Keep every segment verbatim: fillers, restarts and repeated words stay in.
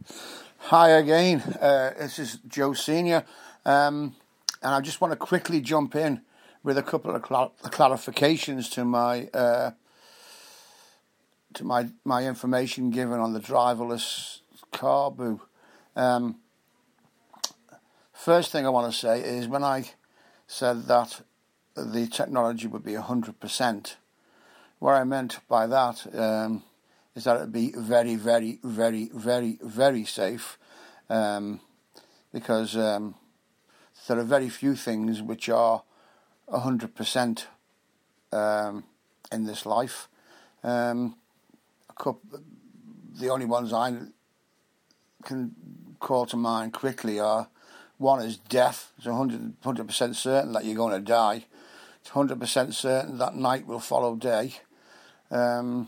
Hi again, uh, this is Joe Senior, um, and I just want to quickly jump in with a couple of cl- clarifications to my uh, to my my information given on the driverless car boo. Um, first thing I want to say is when I said that the technology would be one hundred percent, what I meant by that um, is that it would be very, very, very, very, very safe, um, because um, there are very few things which are one hundred percent um, in this life. Um, a couple, the only ones I can call to mind quickly are, one is death. It's one hundred percent certain that you're going to die. It's one hundred percent certain that night will follow day. Um,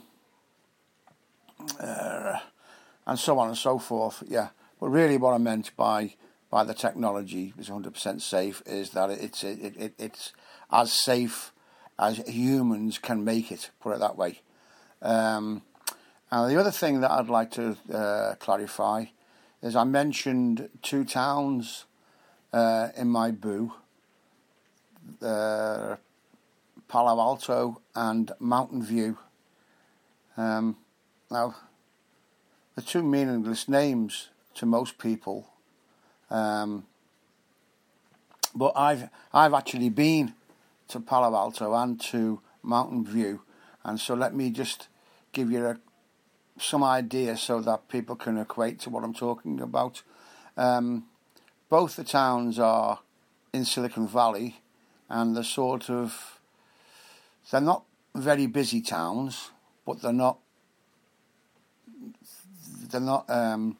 uh, and so on and so forth, yeah. But really what I meant by by the technology is one hundred percent safe is that it's it, it, it's as safe as humans can make it, put it that way. Um, and the other thing that I'd like to uh, clarify is I mentioned two towns uh, in my boo, uh, Palo Alto and Mountain View. Um, now, the two meaningless names to most people, um, but I've I've actually been to Palo Alto and to Mountain View, and so let me just give you a, some idea so that people can equate to what I'm talking about. Um, both the towns are in Silicon Valley, and they're sort of they're not very busy towns, but they're not they're not um,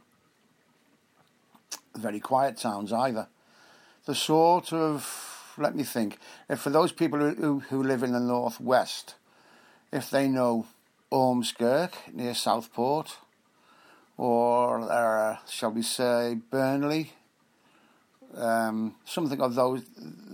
very quiet towns either. The sort of, let me think, if for those people who, who live in the northwest, if they know Ormskirk near Southport, or uh, shall we say Burnley, um, something of those,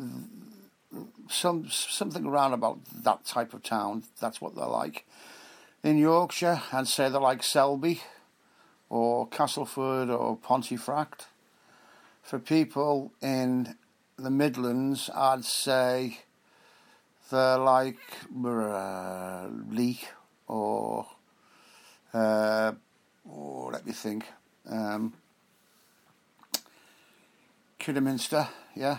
some something around about that type of town, that's what they're like. In Yorkshire, I'd say they're like Selby, or Castleford, or Pontefract. For people in the Midlands, I'd say they're like uh, Leek or, uh, or let me think, um, Kidderminster, yeah.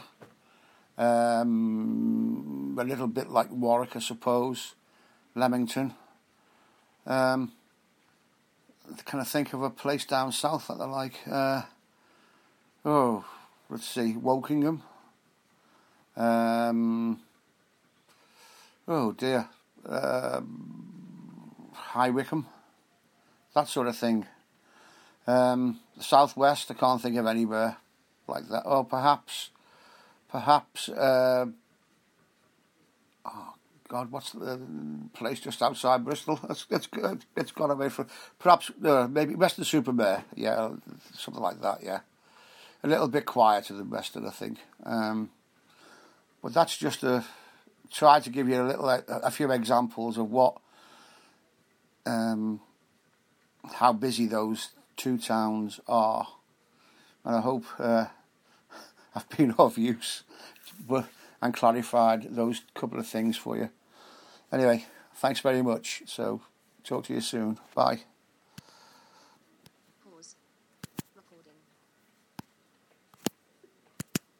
Um, a little bit like Warwick, I suppose, Leamington. Um, can I think of a place down south that they're like? Uh, oh, let's see, Wokingham. Um, oh dear, uh, High Wycombe, that sort of thing. Um, the southwest, I can't think of anywhere like that. Oh, perhaps, perhaps. Uh, oh God, what's the place just outside Bristol? It's it's it's gone away from. Perhaps uh, maybe Weston-super-Mare. Yeah, something like that. Yeah, a little bit quieter than Weston, I think. Um, but that's just a try to give you a little, a, a few examples of what, um, how busy those two towns are, and I hope uh, I've been of use, but and clarified those couple of things for you. Anyway, thanks very much. So, talk to you soon. Bye. Pause. Recording.